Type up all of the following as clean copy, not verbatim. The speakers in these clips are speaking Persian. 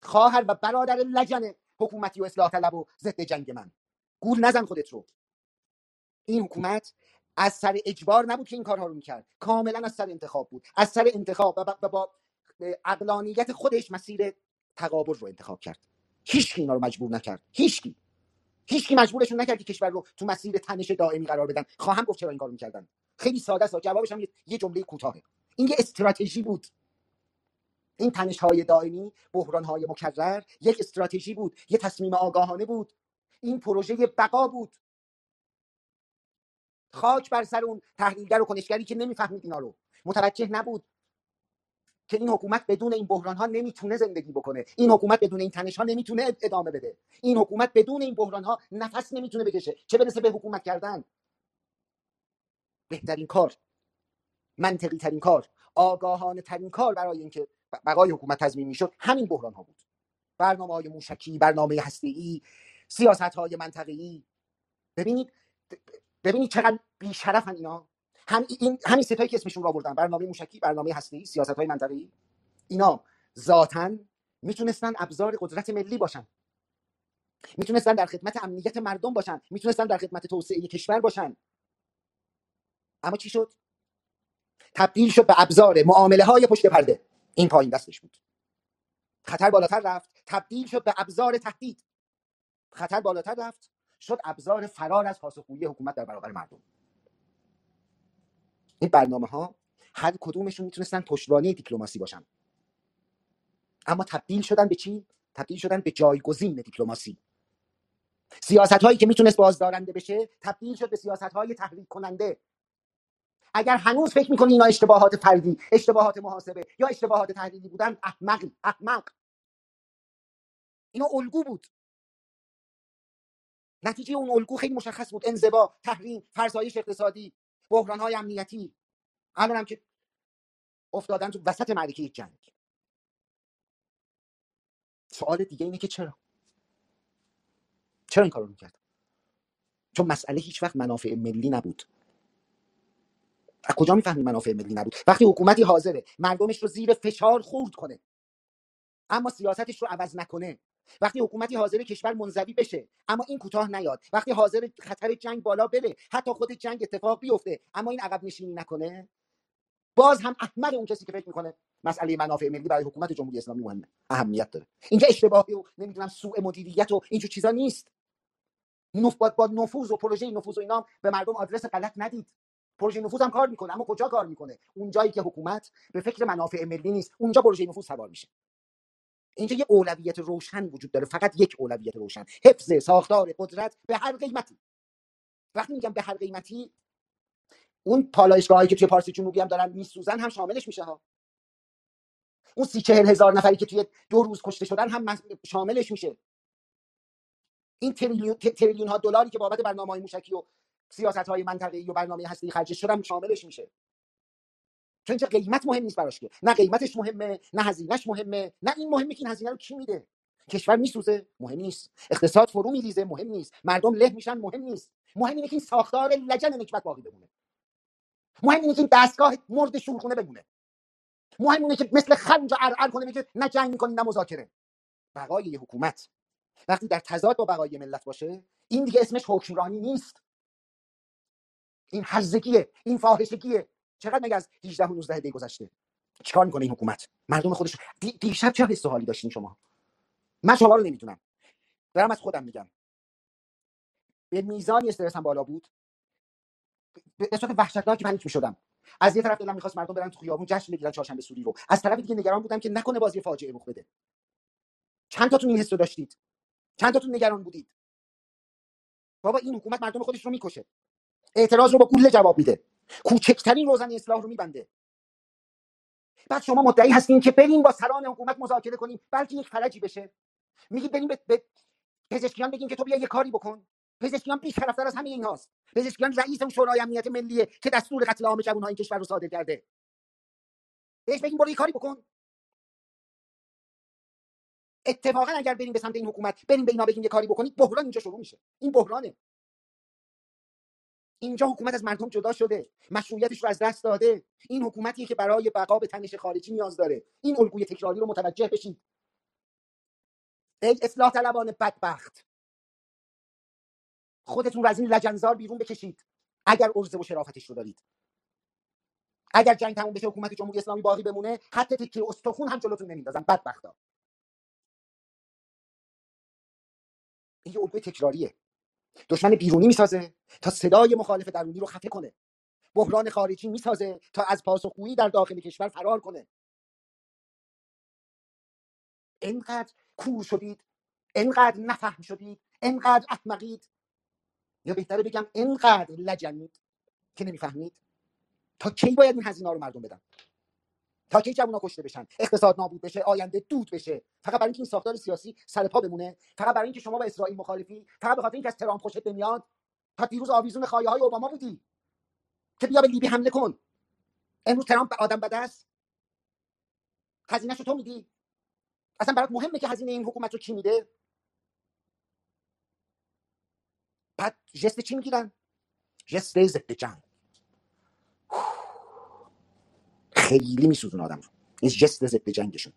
خواهر و برادر لجن حکومتی و اصلاح طلب و ضد جنگ من، گول نزن خودت رو. این حکومت از سر اجبار نبود که این کارها رو میکرد، کاملا از سر انتخاب بود، از سر انتخاب و با عقلانیت خودش مسیر تقابل رو انتخاب کرد. هیچ اینا رو مجبور نکرد، هیچکی مجبورشون نکرد که کشور رو تو مسیر تنش دائمی قرار بدن. خواهم گفت چرا این کارو میکردن. خیلی ساده است، جوابش هم یه جمله کوتاهه. این یه استراتژی بود. این تنش‌های دائمی، بحران‌های مکرر یک استراتژی بود، یه تصمیم آگاهانه بود. این پروژه بقا بود. خاک بر سر اون تحلیلگر و کنشگری که نمیفهمید اینا رو، متوجه نبود که این حکومت بدون این بحران‌ها نمیتونه زندگی بکنه، این حکومت بدون این تنش‌ها نمیتونه ادامه بده، این حکومت بدون این بحران‌ها نفس نمیتونه بکشه، چه برسه به حکومت کردن. بهترین کار، منطقی ترین کار، آگاهانه ترین کار برای اینکه بقای حکومت تضمین میشد همین بحران‌ها بود. برنامه‌های موشکی، برنامه هسته‌ای، سیاست‌های منطقه‌ای. ببینید چقدر بی‌شرفن اینا. همین ستایی که اسمشون رو آوردن، برنامه موشکی، برنامه هسته‌ای، سیاست‌های منطقه‌ای، اینا ذاتاً میتونستن ابزار قدرت ملی باشن، میتونستن در خدمت امنیت مردم باشن، میتونستن در خدمت توسعه کشور باشن. اما چی شد؟ تبدیل شد به ابزار معامله‌های پشت پرده. این پایین دستش بود. خطر بالاتر رفت، تبدیل شد به ابزار تهدید. خطر بالاتر رفت، شد ابزار فرار از پاسخگویی حکومت در برابر مردم. این برنامه‌ها هر کدومشون میتونستن پشتوانه دیپلماسی باشن، اما تبدیل شدن به چی؟ تبدیل شدن به جایگزین دیپلماسی. سیاست‌هایی که میتونست بازدارنده بشه تبدیل شد به سیاست‌های تحریک کننده. اگر هنوز فکر می‌کنی اینا اشتباهات فردی، اشتباهات محاسبه یا اشتباهات تحلیلی بودن، احمق. اینا الگو بود. نتیجه اون الگو خیلی مشخص بود: انزوا، تحریم، فرسایش اقتصادی، بحران‌های امنیتی. الانم که افتادن تو وسط معرکه جنگ. سوال دیگه اینه که چرا این کارو می‌کرد؟ چون مسئله هیچ وقت منافع ملی نبود. از کجا میفهمیم منافع ملی نبود؟ وقتی حکومتی حاضره مردمش رو زیر فشار خورد کنه اما سیاستش رو عوض نکنه، وقتی حکومتی حاضره کشور منزوی بشه اما این کوتاه نیاد، وقتی حاضر خطر جنگ بالا بره، حتی خود جنگ اتفاق بیفته اما این عقب نشینی نکنه، باز هم احمق اون کسی که فکر میکنه مسئله منافع ملی برای حکومت جمهوری اسلامی مهمه، اهمیت داره. اینجا اشتباهی و نمیدونم سوء مدیریت و اینجور چیزا نیست. با نفوذ و پروژه نفوذ و اینا به مردم آدرس غلط ندید. پروژه نفوذ هم کار میکنه، اما کجا کار میکنه؟ اون جایی که حکومت به فکر منافع ملی نیست، اونجا پروژه نفوذ سوار میشه. اینجا یه اولویت روشن وجود داره، فقط یک اولویت روشن: حفظ ساختار قدرت به هر قیمتی. وقتی میگم به هر قیمتی، اون پالایشگاهایی که توی پارسی جنوبی هم دارن میسوزن هم شاملش میشه ها. اون 30-40 هزار نفری که توی 2 روز کشته شدن هم شاملش میشه. این تریلیون ها دلاری که بابت برنامه‌های موشکی و سیاست‌های منطقه‌ای و برنامه هسته‌ای خرجش شدن شاملش میشه. چون اینجا قیمت مهم نیست براش، که نه قیمتش مهمه، نه هزینهش مهمه، نه این مهمه که این هزینه رو کی میده. کشور میسوزه مهم نیست، اقتصاد فرو میریزه مهم نیست، مردم له میشن مهم نیست. مهم اینه که این ساختار لجن نکبت باقی بمونه. مهم اینه که این دستگاه مرد شورخونه بمونه. مهم اینه که مثل خنج ارعر کنه میگه نه جنگ می‌کنی نه مذاکره. بقای یه حکومت وقتی در تضاد با بقای ملت باشه، این دیگه اسمش حکمرانی نیست، این هرزگیه، این فاحشگیه. چقدر مگه از 18 و 19 دی گذشته؟ چیکار میکنه این حکومت؟ مردم خودش دیشب چه حس و حالی داشتین شما؟ من شما رو نمیدونم، دارم از خودم میگم. به میزانی استرسم بالا بود، به صورت وحشتناکی پنیک میشدم. از یه طرف دلم میخواست مردم برن تو خیابون جشن بگیرن چهارشنبه سوری رو، از طرف دیگه نگران بودم که نکنه بازی فاجعه رخ بده. چند تاتون این حس رو داشتید؟ چند تاتون نگران بودید؟ بابا این حکومت مردم خودش رو میکشه، اعتراض رو با گوله جواب میده، کوچکترین روزن اصلاح رو میبنده. بعد شما مدعی هستین که بریم با سران حکومت مذاکره کنیم بلکه یک فرجی بشه. میگی بریم به پزشکیان بگیم که تو بیا یه کاری بکن. پزشکیان بی‌طرف‌تر از همه ایناست. پزشکیان رئیس اون شورای امنیت ملیه که دستور قتل عام جوان‌های این کشور رو صادر کرده. بهش بگیم برو یه کاری بکن. اتفاقا اگر بریم به سمت این حکومت، بریم به اینا بگیم یه کاری بکنید، بحران اینجا شروع میشه. این بحرانه. اینجا حکومت از مردم جدا شده، مشروعیتش رو از دست داده. این حکومتیه که برای بقا به تنش خارجی نیاز داره. این الگوی تکراری رو متوجه بشید. ای اصلاح طلبان بدبخت، خودتون رو از این لجنزار بیرون بکشید اگر ارزه و شرافتش رو دارید. اگر جنگ تموم بشه حکومت جمهوری اسلامی باقی بمونه، حتی تکه استخون هم جلوتون نمیندازن بدبختا. این یه الگوی تکراریه. دشمن بیرونی میسازه تا صدای مخالف درونی رو خفه کنه، بحران خارجی میسازه تا از پاسخگویی در داخل کشور فرار کنه. اینقدر کور شدید، اینقدر نفهم شدید، اینقدر احمقید، یا بهتره بگم اینقدر لجنید که نمیفهمید. تا کی باید این هزینه‌ها رو مردم بدن؟ تا کی جوونا کشته بشن، اقتصاد نابود بشه، آینده دود بشه، فقط برای اینکه این ساختار سیاسی سر پا بمونه، فقط برای اینکه شما با اسرائیل مخالفی، فقط به خاطر اینکه از ترامپ خوشت نمیاد؟ تا دیروز آویزون خایه‌های اوباما بودی که بیا به لیبی حمله کن. امروز ترامپ آدم بده است، هزینه‌شو تو میدی. اصلا برات مهمه که هزینه این حکومت رو کی میده؟ بعد جست چی میگیرن؟ جست ضد جنگ. خیلی میسوزون آدم رو این جست ضد جنگشون.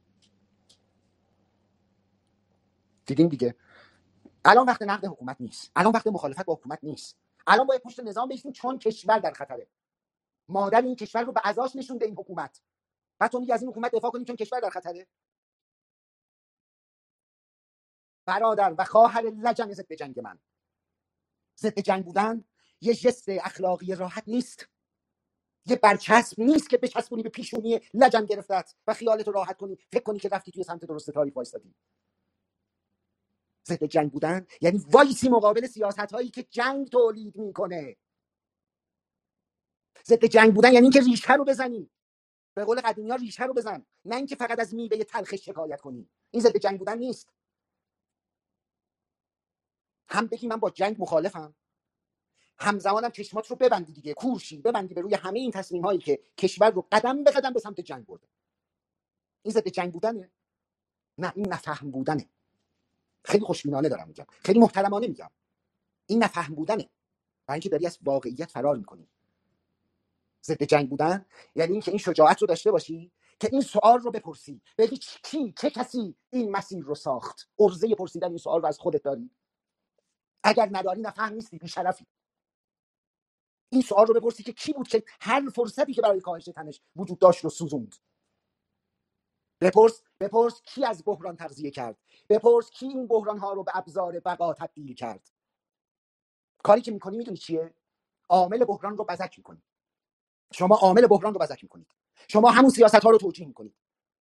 دیدین دیگه، الان وقت نقد حکومت نیست، الان وقت مخالفت با حکومت نیست، الان باید پشت نظام بیستیم چون کشور در خطره. مادر این کشور رو به عزاش نشونده این حکومت. بعد تو میگی از این حکومت دفاع کنیم چون کشور در خطره؟ برادر و خواهر لجن ضد جنگ من، ضد جنگ بودن یه جست اخلاقی راحت نیست، یه برچسب نیست که بچسبونی به پیشونی لجن گرفتت و خیالت رو راحت کنی، فکر کنی که رفتی توی سمت درست تاریخ وایسادی. ضد جنگ بودن یعنی وایسی مقابل سیاست هایی که جنگ تولید میکنه. ضد جنگ بودن یعنی اینکه ریشه رو بزنی، به قول قدیمی ها ریشه رو بزن، نه اینکه فقط از میوه تلخش شکایت کنی. این ضد جنگ بودن نیست. هم بگی من با جنگ مخالفم، همزمانم چشمات رو ببندی دیگه، کورشی ببندی به روی همه این تصمیم هایی که کشور رو قدم به قدم به سمت جنگ برده. این ضد جنگ بودنه؟ نه، این نفهم بودنه. خیلی خوشبینانه دارم میگم، خیلی محترمانه میگم، این نفهم بودنه، برای اینکه داری از واقعیت فرار میکنی. ضد جنگ بودن یعنی اینکه این شجاعت رو داشته باشی که این سوال رو بپرسی، بگی کی، چه کسی این مسیر رو ساخت؟ ارزه پرسیدن این سوال رو از خودت داری؟ اگر نداری نفهم نیستی، بی‌شرفی. این سوال رو بپرسی که کی بود که هر فرصتی که برای کاهش تنش وجود داشت رو سوزوند. بپرس کی از بحران تغذیه کرد، بپرس کی این بحران ها رو به ابزار بقا تبدیل کرد. کاری که میکنی میدونی چیه؟ عامل بحران رو بزک میکنی. شما عامل بحران رو بزک میکنید، شما همون سیاست ها رو توجیه میکنید.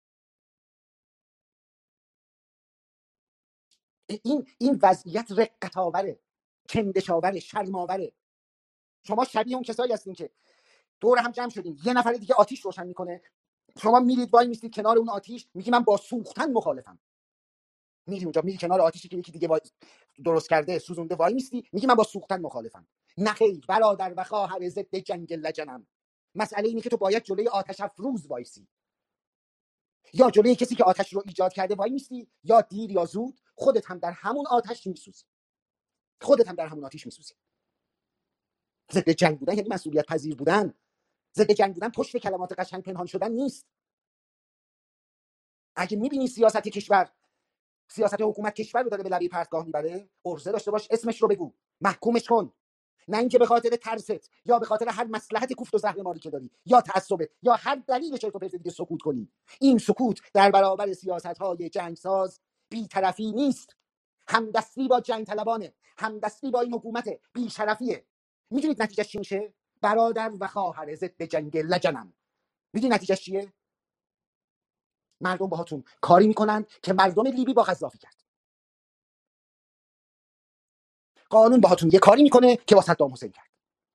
این وضعیت رقت آوره، کندش آوره، شرم آوره. شما شبیه اون کسایی هستین که دور هم جمع شدین، یه نفر دیگه آتیش روشن میکنه، شما میرید وای میستید کنار اون آتیش، میگی من با سوختن مخالفم. میری اونجا، میری کنار آتیشی که یکی دیگه درست کرده سوزونده، وای میستی میگی من با سوختن مخالفم. نه خیر برادر و خواهر ضد جنگ لجنم. مسئله اینه که تو باید جلوی آتش افروز وایسی، یا جلوی کسی که آتش رو ایجاد کرده وای میستی، یا دیر یا زود خودت هم در همون آتش میسوزی. خودت هم در همون آتش میسوزی. ضد جنگ بودن یعنی مسئولیت پذیر بودن. ضد جنگ بودن پشت کلمات قشنگ پنهان شدن نیست. اگه میبینی سیاست کشور، سیاست حکومت کشور رو داره به لبی پرتگاه میبره، عرضه داشته باش، اسمش رو بگو، محکومش کن. نه اینکه به خاطر ترست یا به خاطر هر مصلحت کوفت و زهرماری که داری یا تعصبت یا هر دلیل چرت و پرت دیگه سکوت کنی. این سکوت در برابر سیاست‌های جنگساز بی‌طرفی نیست، همدستی با جنگ طلبانه، همدستی با این حکومت بی‌شرفیه. میدونید نتیجهش چی میشه؟ برادر و خواهر ضد جنگ لجنم. میدونید نتیجهش چیه؟ مردم باهاتون کاری میکنن که مردم لیبی با قذافی کرد. قانون باهاتون یه کاری میکنه که با صدام حسین کرد.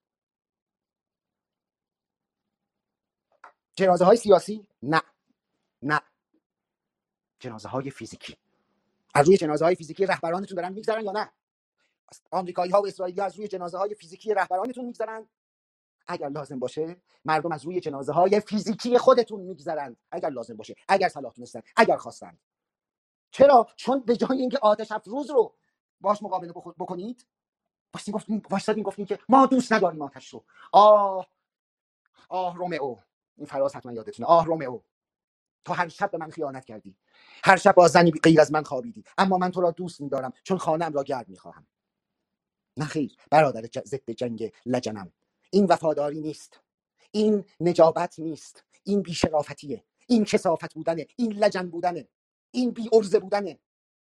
جنازه های سیاسی؟ نه، نه، جنازه های فیزیکی. از روی جنازه های فیزیکی رهبرانتون دارن میگذرن یا نه؟ آمریکایی ها و اسرائیلی از روی جنازه های فیزیکی رهبرانتون میگذرن. اگر لازم باشه مردم از روی جنازه های فیزیکی خودتون میگذرن، اگر لازم باشه، اگر صلاح تونستن، اگر خواستن. چرا؟ چون به جای اینکه آتش افروز رو باش مقابله بکنید، واسطین گفتین که ما دوست نداریم آتش رو. آه رومئو، این فراز حتما یادتونه، آه رومئو، تو هر شب به من خیانت کردی، هر شب با زنی غیر از من خوابیدی، اما من تو را دوست می‌دارم چون خانه‌ام را گرد می‌خواهم. نه خیر برادر ضد جنگ لجنم، این وفاداری نیست، این نجابت نیست، این بی‌شرافتیه، این کثافت بودنه، این لجن بودنه، این بی ارزه بودنه.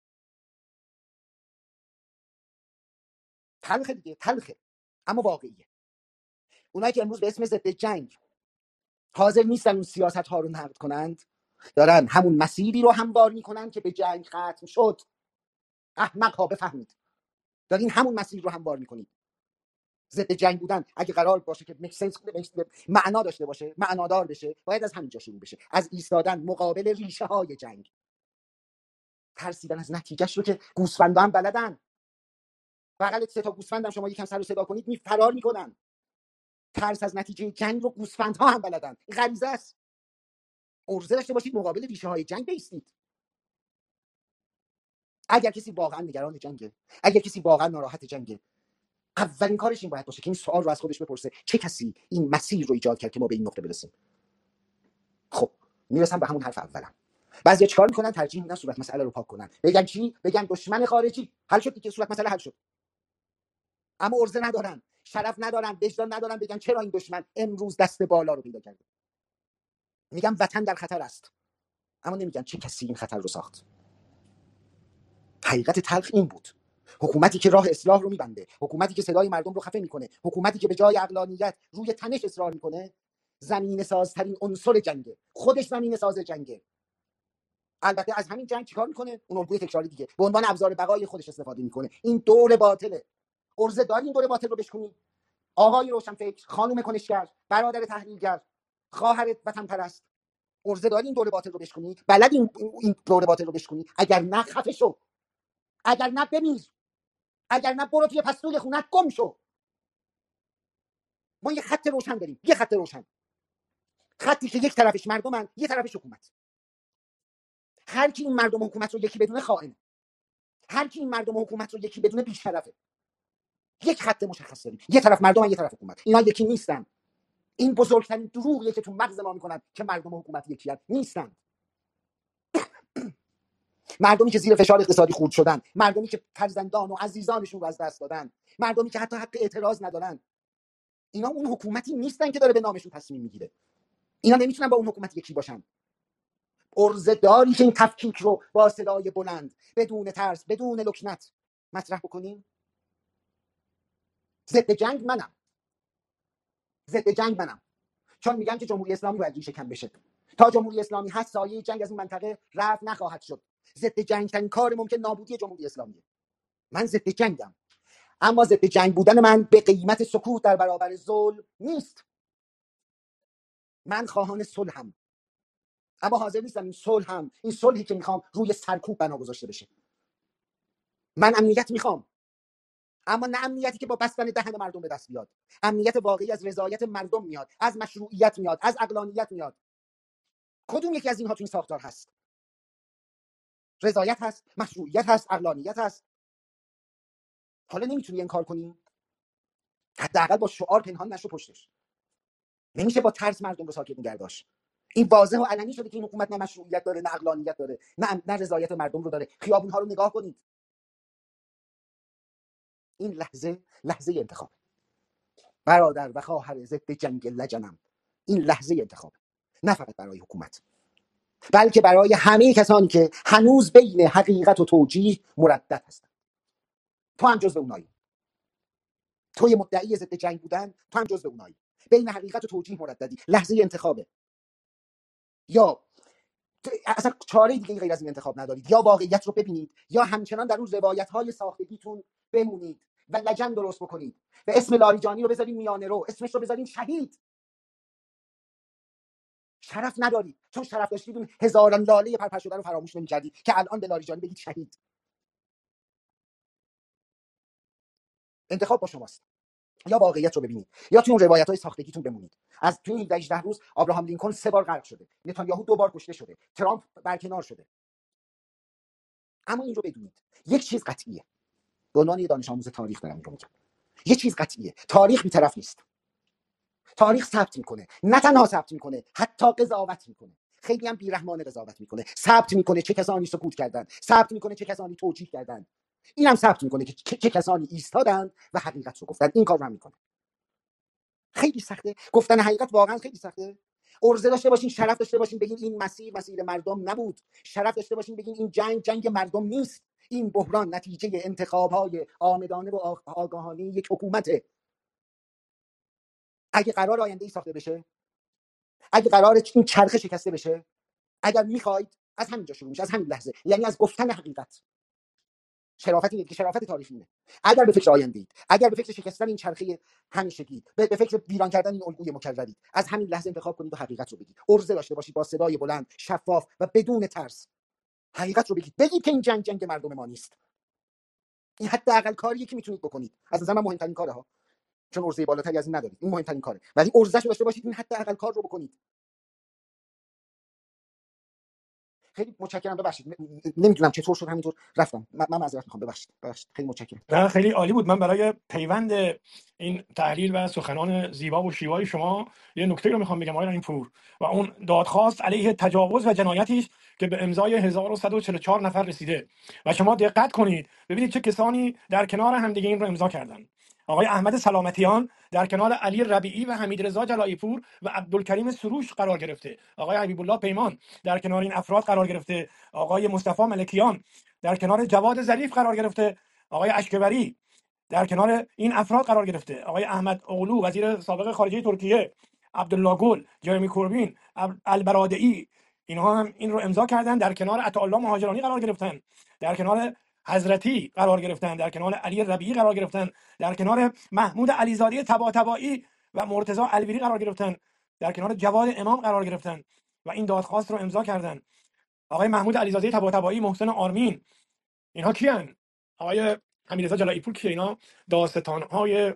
تلخه دیگه، تلخه اما واقعیه. اونایی که امروز به اسم ضد جنگ حاضر نیستن اون سیاست ها رو نقد کنند، دارن همون مسیری رو هموار میکنن که به جنگ ختم شد. احمق ها بفهمید، دارین همون مسیر رو هموار میکنید. ضد جنگ بودن اگه قرار باشه که معنا داشته باشه، معنادار بشه، باید از همینجا شروع بشه، از ایستادن مقابل ریشه های جنگ. ترسیدن از نتیجهش رو که گوسفندا هم بلدن. بغل 3 تا گوسفندم شما یکم سر و صدا کنید فرار میکنن. ترس از نتیجه جنگ رو گوسفندها هم بلدن. این غریزه است. ارزه داشته باشید مقابل ریشه های جنگ بایستید. اگر کسی واقعا نگران جنگه، اگر کسی واقعا ناراحت جنگه، اولین کارش این باید باشه که این سوال رو از خودش بپرسه: چه کسی این مسیر رو ایجاد کرد که ما به این نقطه برسیم؟ خب میرسم به همون حرف اولم. بعضیا چیکار میکنن؟ ترجیح میدن صورت مسئله رو پاک کنن. بگن چی؟ بگن دشمن خارجی. حل شد دیگه، صورت مسئله حل شد. اما ارزه ندارن، شرف ندارن، وجدان ندارن بگن چرا این دشمن امروز دست بالا رو پیدا کرده. میگم وطن در خطر است، اما نمیگن چه کسی این خطر رو ساخت. حقیقت تلخ این بود: حکومتی که راه اصلاح رو میبنده، حکومتی که صدای مردم رو خفه میکنه، حکومتی که به جای عقلانیت روی تنش اصرار میکنه، زمینه سازترین عنصر جنگه. خودش زمینه ساز جنگه. البته از همین جنگ چیکار میکنه؟ اون الگوی تکراری دیگه به عنوان ابزار بقای خودش استفاده میکنه. این دور باطله. ارزه داری این دور باطل رو بشکنی؟ آقای روشنفکر، خانم کنشگر، برادر تحلیلگر، خواهر وطن پرست، ارزه داری این دور باطل رو بشکنی؟ بلد این دور باطل رو بشکنی؟ اگر نه خفه شو، اگر نه بمیر، اگر نه برو توی پستوی خونت گم شو. ما یه خط روشن داریم، یه خط روشن، خطی که یک طرفش مردمن، یه طرفش حکومت. هر کی این مردم و حکومت رو یکی بدونه خائن، هر کی این مردم و حکومت رو یکی بدونه بی‌شرفه. یک خط مشخص داریم، یه طرف مردم، یه طرف حکومت. اینا یکی نیستن. این بزرگترین دروغیه که تو مغز ما میکنن که مردم و حکومت یکی نیستن. مردمی که زیر فشار اقتصادی خورد شدن، مردمی که فرزندان و عزیزانشون رو از دست دادن، مردمی که حتی حق اعتراض ندارن، اینا اون حکومتی نیستن که داره به نامشون تصمیم میگیره. اینا نمیتونن با اون حکومت یکی باشن. ارزه داری که این تفکیک رو با صدای بلند، بدون ترس، بدون لکنت مطرح بکنیم؟ ضد جنگ منم، ضد جنگ منم، چون میگم که جمهوری اسلامی باید ریشه کم بشه. تا جمهوری اسلامی هست سایه جنگ از این منطقه رفع نخواهد شد. ضد جنگ ترین کار ممکن نابودی جمهوری اسلامیه. من ضد جنگم، اما ضد جنگ بودن من به قیمت سکوت در برابر ظلم نیست. من خواهان صلحم، اما حاضر نیستم این صلحی که میخوام روی سرکوب بنا گذاشته بشه. من امنیت میخوام، اما نه امنیتی که با بستن دهن مردم به دست بیاد. امنیت واقعی از رضایت مردم میاد، از مشروعیت میاد، از عقلانیت میاد. کدوم یکی از اینها تو این ساختار هست؟ رضایت هست، مشروعیت هست، عقلانیت هست. حالا نمیتونی انکار کنی؟ حداقل با شعار پنهان نشو پشتش. نمیشه با ترس مردم رو ساکت نگه داشت. این واضح و علنی شده که این حکومت نه مشروعیت داره، نه عقلانیت داره، نه رضایت مردم رو داره. خیابون ها رو نگاه کنید. این لحظه انتخاب. برادر و خواهر ضد جنگ لجنم، این لحظه انتخاب، نه فقط برای حکومت، بلکه برای همه کسانی که هنوز بین حقیقت و توجیه مردد هستند. تو هم جزو اونایی. توی مدعی ضد جنگ بودن، تو هم جزو اونایی. بین حقیقت و توجیه مرددی. لحظه انتخابه. یا اصلا چاره دیگه غیر از این انتخاب ندارید. یا واقعیت رو ببینید، یا همچنان در اون روایت‌های ساختگیتون بمونید و لجن درست بکنید و اسم لاریجانی رو بذارین میانه رو، اسمش رو بذارین شهید. شرف ندارید، چون شرف داشتید اون هزاران لاله پرپر شده رو فراموش نمی‌کردید که الان به لاریجانی بگید شهید. انتخاب با شماست. یا واقعیت رو ببینید، یا توی اون روایت‌های ساختگیتون بمونید. از توی 18 روز ابراهام لینکلن 3 بار غرق شده، نتانیاهو 2 بار کشته شده، ترامپ برکنار شده. اما این رو بدونید، یک چیز قطعیه. به عنوان دانش آموز تاریخ دارم میگم. یک چیز قطعیه: تاریخ بی‌طرف نیست. تاریخ ثبت میکنه، نه تنها ثبت میکنه، حتی قضاوت میکنه. خیلی هم بی‌رحمانه قضاوت میکنه، ثبت میکنه چه کسانی سکوت کردن، ثبت میکنه چه کسانی توجیه کردن، اینم ثبت میکنه که چه کسانی ایستادن و حقیقت رو گفتن. این کار رو هم میکنه. خیلی سخته گفتن حقیقت، واقعا خیلی سخته. ارزه داشته باشین، شرف داشته باشین بگین این مسیر مردم نبود، شرف داشته باشین بگین این جنگ مردم نیست، این بحران نتیجه انتخاب‌های آمدانه و آگاهانه یک حکومته. اگه قرار آینده ای ساخته بشه، اگه قرار این چرخه شکسته بشه، اگر میخواید از همینجا شروع میشه، از همین لحظه، یعنی از گفتن حقیقت. شرافت اینه که شرافت تاریخی اینه. اگر به فکر آینده اید، اگر به فکر شکستن این چرخه همیشگی، به فکر ویران کردن این الگوی مکرری، از همین لحظه انتخاب کنید و حقیقت رو بگید. ارزه داشته باشید با صدای بلند، شفاف و بدون ترس حقیقت رو بگید که این جنگ مردم ما نیست. این حداقل کاریه که میتونید بکنید. از نظر من مهمترین کاره ها، چون ارزه بالاتری از این ندارید. این مهمترین کاره، ولی ارزش رو داشته باشید این حداقل کار رو بکنید. خیلی متشکرم. ببخشید نمیدونم چطور شد همینطور رفتم. من معذرت میخوام. ببخشید خیلی متشکرم. نه خیلی عالی بود. من برای پیوند این تحلیل و سخنان زیبا و شیوای شما یه نکته رو میخوام بگم آقای رحیم‌پور، و اون دادخواست علیه تجاوز و جنایتی است که به امضای 1144 نفر رسیده. و شما دقت کنید ببینید چه کسانی در کنار همدیگه این رو امضا کردن. آقای احمد سلامتیان در کنار علی ربیعی و حمیدرضا جلایی پور و عبدالکریم سروش قرار گرفته. آقای حبیب الله پیمان در کنار این افراد قرار گرفته. آقای مصطفی ملکیان در کنار جواد ظریف قرار گرفته. آقای اشکبری در کنار این افراد قرار گرفته. آقای احمد اغلو وزیر سابق خارجه ترکیه، عبدالله گل، جرمی کوربین، البرادعی، اینها هم این رو امضا کردن. در کنار عطاالله مهاجرانی قرار گرفتن، در کنار حضرتی قرار گرفتن، در کنار علی ربیعی قرار گرفتن، در کنار محمود علیزاده طباطبایی و مرتضی الویری قرار گرفتن، در کنار جواد امام قرار گرفتن و این دادخواست رو امضا کردن. آقای محمود علیزاده طباطبایی، محسن آرمین، اینها کیان؟ آقای حمیدرضا جلایی پور که اینا داستان‌های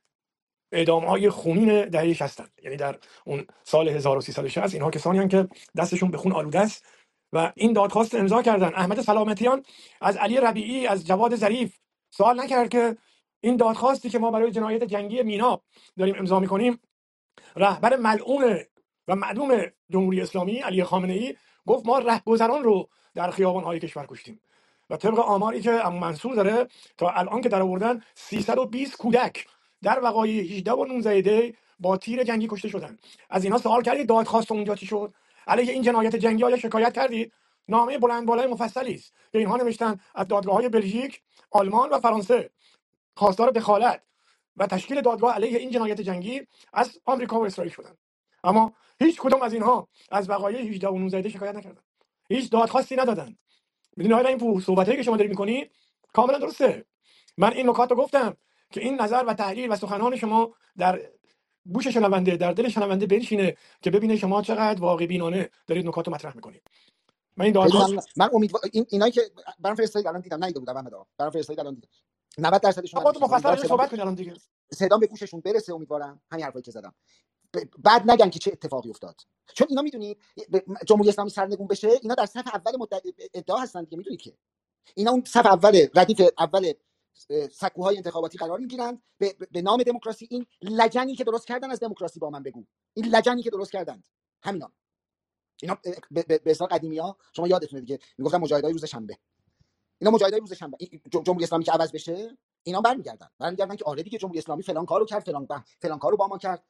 اعدام‌های خونین دهه 60 یعنی در اون سال 1360 اینها کسانی هستند که دستشون به خون آلوده است و این دادخواست امضا کردن. احمد سلامتیان از علی ربیعی، از جواد ظریف سوال نکرد که این دادخواستی که ما برای جنایت جنگی مینا داریم امضا می‌کنیم، رهبر ملعون و معدوم جمهوری اسلامی علی خامنه‌ای گفت ما رهگذران رو در خیابان‌های کشور کشتیم و طبق آماری که عمو منصور داره تا الان که در آوردن 320 کودک در وقایع 18 و 19 دی با تیر جنگی کشته شدن. از اینا سوال کردید دادخواست اونجا چی شد؟ علیه این جنایت جنگی آیا شکایت کردید؟ نامه بلند بالای مفصلی است که اینها نوشتن از دادگاه‌های بلژیک، آلمان و فرانسه خواستار دخالت و تشکیل دادگاه علیه این جنایت جنگی از آمریکا و اسرائیل شدن، اما هیچ کدوم از اینها از وقایع 18 و 19 شکایت نکردن، هیچ دادخواستی ندادن. میدونی آقای این صحبتایی که شما دارید میکنید کاملا درسته. من این نکات رو گفتم که این نظر و تحلیل و سخنان شما در گوش شنونده، در دل شنونده بنشینه که ببینه شما چقدر واقع بینانه دارید نکات رو مطرح میکنید. من این خیلی دادخواست ممنون. من امیدوارم اینایی که برام فرستادید الان دیدم، ندیده بودم احمد آقا، برام فرستادید الان دیدم 90%شون خودتون ننوشتن. مفصل امیدوارم راجع صحبت کنید الان دیگه. صدام به گوششون برسه. امیدوارم همین حرفایی که زدم بعد نگن که چه اتفاقی افتاد. چون اینا میدونید جمهوری اسلامی سرنگون بشه، اینا در صف اول ادعا هستن دیگه. میدونید که اینا اون صف اول ردیف اول سکوهای انتخاباتی قرار میگیرن به نام دموکراسی. این لجنی که درست کردن از دموکراسی با من بگو، این لجنی که درست کردن همینا. اینا به اصطلاح قدیمی‌ها شما یادتونه دیگه میگفتن مجاهدای روز شنبه. اینا مجاهدای روز شنبه. جمهوری اسلامی که عوض بشه اینا برمیگردن که آره دیگه جمهوری اسلامی فلان کارو کرد، فلان کارو با ما کرد.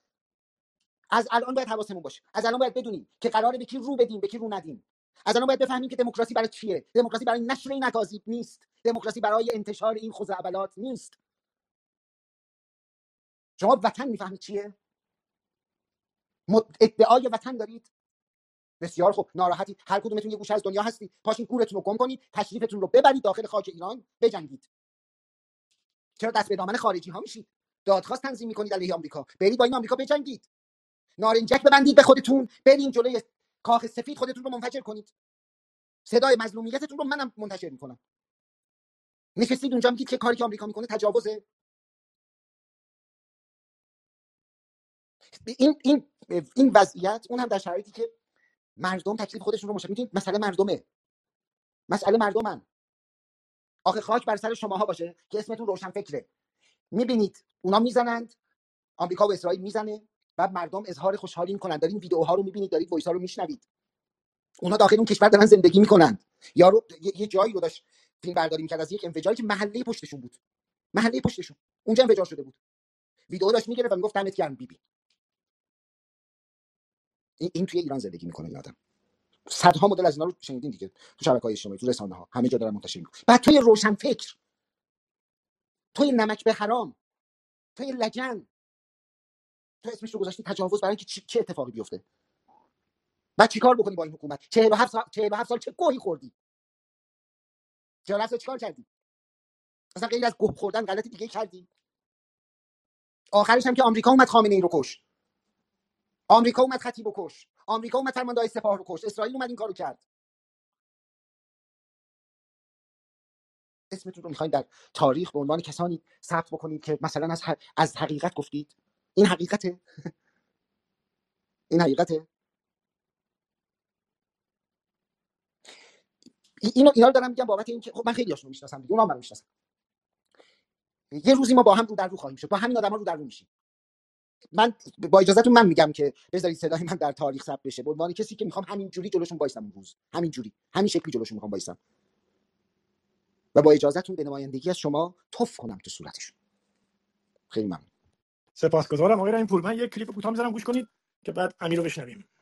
از الان باید حواسمون باشه. از الان باید بدونیم که قراره به کی رو بدیم، به کی رو ندیم. از الان باید بفهمیم که دموکراسی برای چیه. دموکراسی برای نشر این اکاذیب نیست. دموکراسی برای انتشار این خزعبلات نیست. شما وطن میفهمید چیه؟ ادعای وطن دارید؟ بسیار خوب. ناراحتی، هر کدومتون یه گوشه از دنیا هستی، پاشین گورتون رو گم کنید، تشریفتون رو ببرید داخل خاک ایران، بجنگید. چرا دست به دامن خارجی ها میشید؟ دادخواست تنظیم میکنید علیه آمریکا. برید با این آمریکا بجنگید. نارنجک ببندید به خودتون، برید جلوی کاخ سفید خودتون رو منفجر کنید. صدای مظلومیتتون رو منم منتشر میکنم. نشستید اونجا میگید که کاری که آمریکا میکنه تجاوزه. این وضعیت، اون هم در شرایطی که مردم تکلیف خودشون رو مشخص می‌کنید. مسئله مردمن. آخه خاک بر سر شماها باشه که اسمتون روشن فکره. میبینید اونا میزنند، آمریکا و اسرائیل میزنه، بعد مردم اظهار خوشحالی میکنن. دارین ویدیوها رو میبینید، دارید وایسا رو میشنوید. اونا داخل اون کشور دارن زندگی میکنن. یارو یه جایی رو داشت فیلم برداری میکرد از یک انفجاری که محله پشتشون بود، محله پشتشون اونجا انفجار شده بود. ویدیو داشت میگرفت و میگفت دمت گرم بیبی. این توی ایران زندگی میکنه این آدم. صدها مدل از اینا رو شنیدین دیگه، تو شبکه‌های اجتماعی، تو رسانه‌ها، همه جا دارن منتشر میکنن. بعد توی روشن فکر، توی نمک به حرام، توی لجن، تو اسمش رو گذاشتی تجاوز، برای اینکه چه اتفاقی بیفته. بعد چیکار بکنی با این حکومت؟ 47 سال چه گوهی خوردی؟ 47 سال چیکار کردی؟ اصلا غیر از گوه خوردن غلطی دیگه کردی؟ آخرش هم که آمریکا اومد خامنه ای رو کش، آمریکا اومد خطیب رو کش، آمریکا اومد فرماندهای سپاه رو کش، اسرائیل اومد این کارو کرد. اسمتون رو میخواین در تاریخ به عنوان کسانی ثبت بکنید که مثلا از حقیقت گفتید؟ این حقیقته؟ این حقیقته؟ اینا رو دارم میگم بابت اینکه خب من خیلی هاشون میشناسم دیگه، اونام منو میشناسن. یه روزی ما با هم رو در رو خواهیم شد، با همین آدما رو در رو میشیم. من با اجازهتون من میگم که بذارید صدای من در تاریخ ثبت بشه به عنوان کسی که میخوام همین جوری جلوشون وایسم، اون روز همین جوری، همین شکلی جلوشون میخوام وایسم و با اجازهتون به نمایندگی از شما توف کنم تو صورتشون. خیلی ممنون. سپاسگزارم آقای رحیم پور. من یک کلیپ کوتاه میذارم گوش کنید که بعد امیر رو بشنویم.